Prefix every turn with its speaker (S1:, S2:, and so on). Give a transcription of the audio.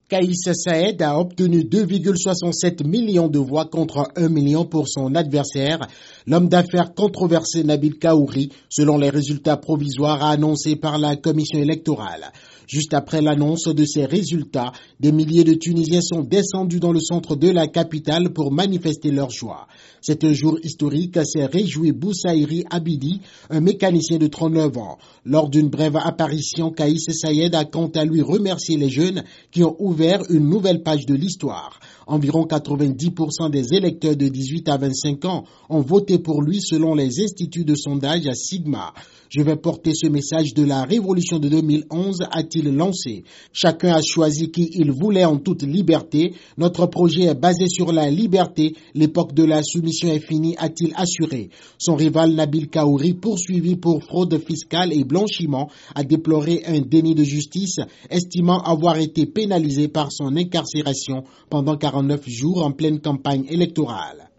S1: Kaïs Saïed a obtenu 2,67 millions de voix contre 1 million pour son adversaire. L'homme d'affaires controversé Nabil Kaouri, selon les résultats provisoires annoncés par la commission électorale. Juste après l'annonce de ces résultats, des milliers de Tunisiens sont descendus dans le centre de la capitale pour manifester leur joie. C'est un jour historique, s'est réjoui Boussaïri Abidi, un mécanicien de 39 ans. Lors d'une brève apparition, Kaïs Saïed a quant à lui remercié les jeunes qui ont ouvert une nouvelle page de l'histoire. Environ 90% des électeurs de 18 à 25 ans ont voté pour lui selon les instituts de sondage à Sigma. Je vais porter ce message de la révolution de 2011, a-t-il lancé. Chacun a choisi qui il voulait en toute liberté. Notre projet est basé sur la liberté. L'époque de la soumission est finie, a-t-il assuré. Son rival Nabil Kaouri, poursuivi pour fraude fiscale et blanchiment, a déploré un déni de justice, estimant avoir été pénalisé par son incarcération pendant 49 jours en pleine campagne électorale.